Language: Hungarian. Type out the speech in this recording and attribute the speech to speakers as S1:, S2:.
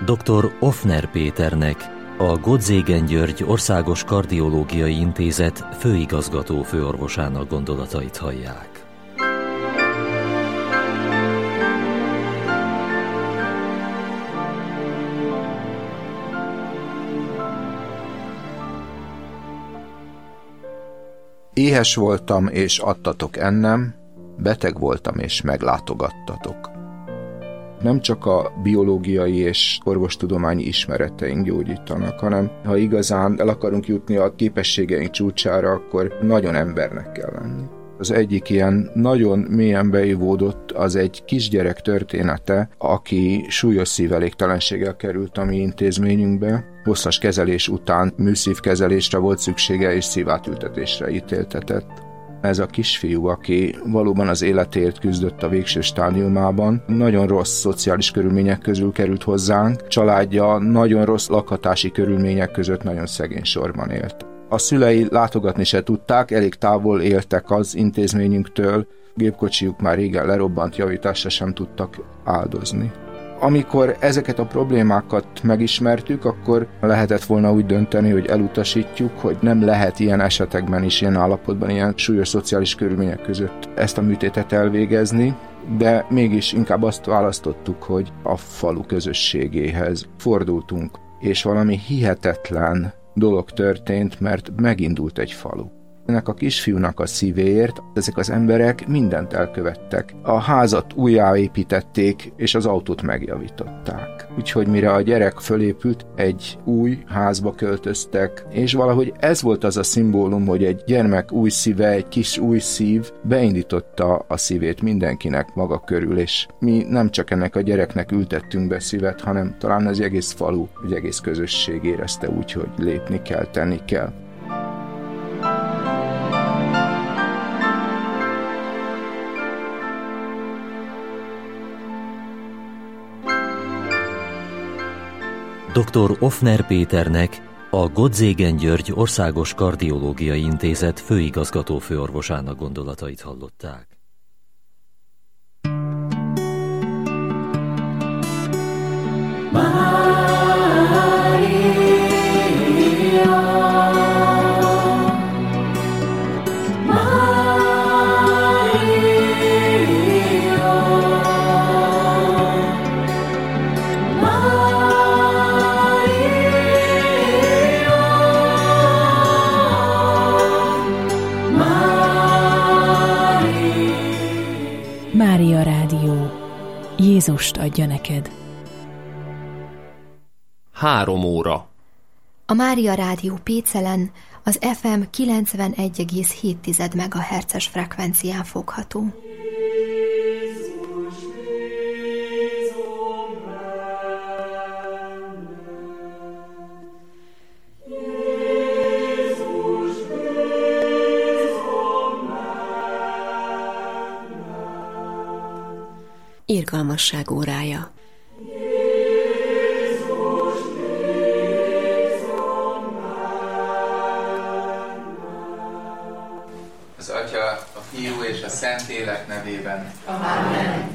S1: Dr. Offner Péternek, a Gottszégen György Országos Kardiológiai Intézet főigazgató főorvosának gondolatait hallják.
S2: Éhes voltam, és adtatok ennem, beteg voltam, és meglátogattatok. Nem csak a biológiai és orvostudományi ismereteink gyógyítanak, hanem ha igazán el akarunk jutni a képességeink csúcsára, akkor nagyon embernek kell lenni. Az egyik ilyen nagyon mélyen beivódott, az egy kisgyerek története, aki súlyos szívelégtelenséggel került a mi intézményünkbe. Hosszas kezelés után műszívkezelésre volt szüksége, és szívátültetésre ítéltetett. Ez a kisfiú, aki valóban az életéért küzdött a végső stádiumában, nagyon rossz szociális körülmények közül került hozzánk, családja nagyon rossz lakhatási körülmények között nagyon szegény sorban élt. A szülei látogatni se tudták, elég távol éltek az intézményünktől, gépkocsijuk már régen lerobbant, javításra sem tudtak áldozni. Amikor ezeket a problémákat megismertük, akkor lehetett volna úgy dönteni, hogy elutasítjuk, hogy nem lehet ilyen esetekben is, ilyen állapotban, ilyen súlyos szociális körülmények között ezt a műtétet elvégezni, de mégis inkább azt választottuk, hogy a falu közösségéhez fordultunk, és valami hihetetlen dolog történt, mert megindult egy falu. Ennek a kisfiúnak a szívéért ezek az emberek mindent elkövettek. A házat újjáépítették, és az autót megjavították. Úgyhogy mire a gyerek fölépült, egy új házba költöztek, és valahogy ez volt az a szimbólum, hogy egy gyermek új szíve, egy kis új szív beindította a szívét mindenkinek maga körül, és mi nem csak ennek a gyereknek ültettünk be szívet, hanem talán az egész falu, az egész közösség érezte úgy, hogy lépni kell, tenni kell.
S1: Dr. Offner Péternek, a Gottszégen György Országos Kardiológiai Intézet főigazgató főorvosának gondolatait hallották.
S3: Mária Rádió. Jézust adja neked.
S4: 3 óra.
S5: A Mária Rádió Pécelen az FM 91,7 MHz-es frekvencián fogható.
S3: Irgalmasság órája.
S6: Az Atya, a Fiú és a Szentlélek nevében.
S7: Amen.